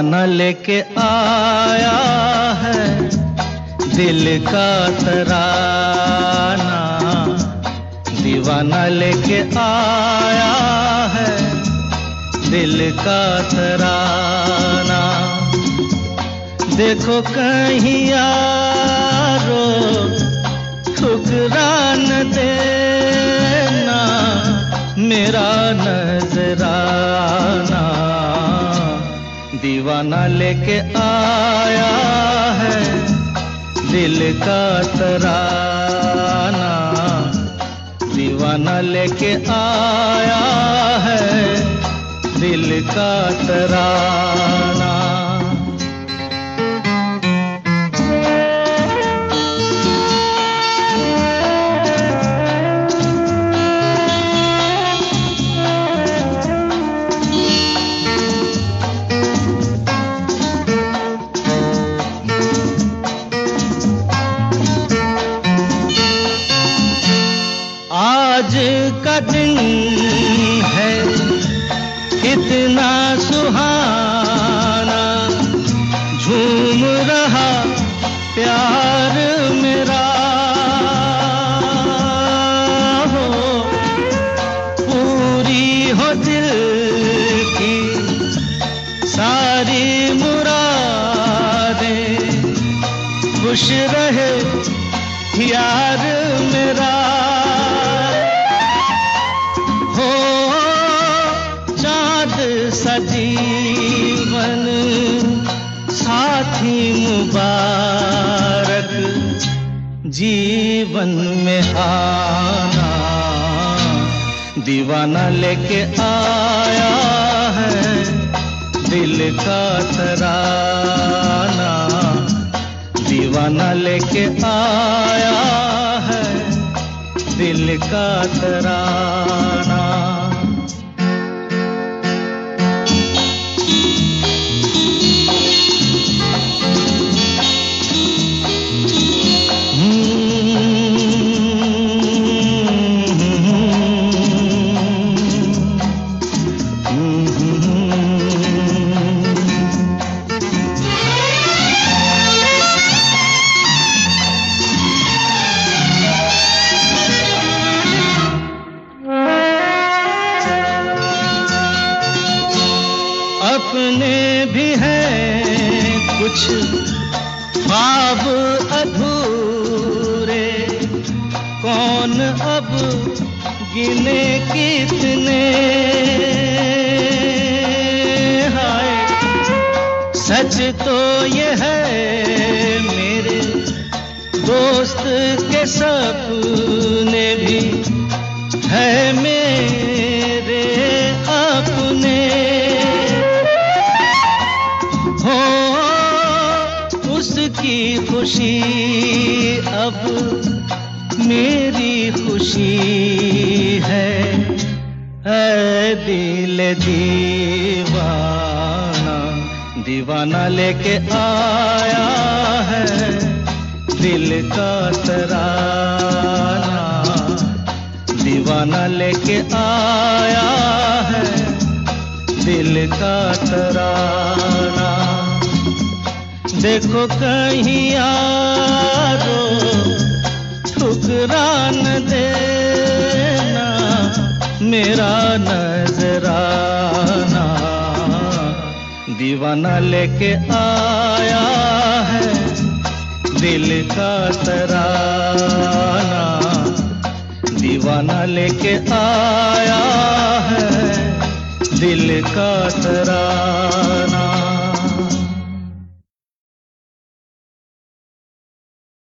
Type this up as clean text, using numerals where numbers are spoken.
दीवाना लेके आया है दिल का तराना, दीवाना लेके आया है दिल का तराना। देखो कहीं यारो ठुकरा न देना मेरा नजराना, दीवाना लेके आया है दिल का तराना, दीवाना लेके आया है दिल का तराना। आज का दिन है कितना सुहाना, झूम रहा प्यार मेरा हो, पूरी हो दिल की सारी मुरादें, खुश रहे यार मेरा। सजीवन साथी मुबारक जीवन में आना, दीवाना लेके आया है दिल का तराना, दीवाना लेके आया है दिल का तराना। अपने भी हैं कुछ ख्वाब अधूरे, कौन अब गिने कितने, हाय सच तो ये है मेरे दोस्त के सपने भी है मेरे अपने, उसकी खुशी अब मेरी खुशी है, ऐ दिल दीवाना, दीवाना लेके आया है दिल का तराना, दीवाना लेके आया है दिल का तराना। देखो कहीं यारो ठुकरा न देना मेरा नजराना, दीवाना लेके आया है दिल का तराना, दीवाना लेके आया है दिल का तराना।